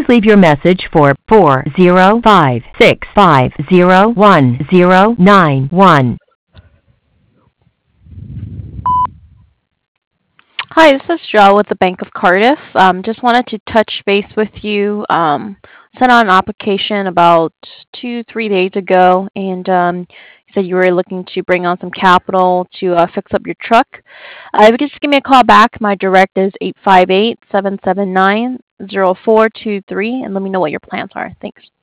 Please leave your message for 405-650-1091. Hi, this is Joe with the Bank of Cardiff. Just wanted to touch base with you. Sent out an application about 2, 3 days ago, and you said you were looking to bring on some capital to fix up your truck. If you could just give me a call back, my direct is 858-779-0423, and let me know what your plans are. Thanks.